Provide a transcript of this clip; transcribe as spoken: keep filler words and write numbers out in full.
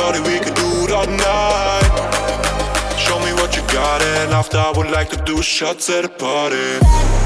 shorty, we can do it all night. Show me what you got, and after I would like to do shots at a party.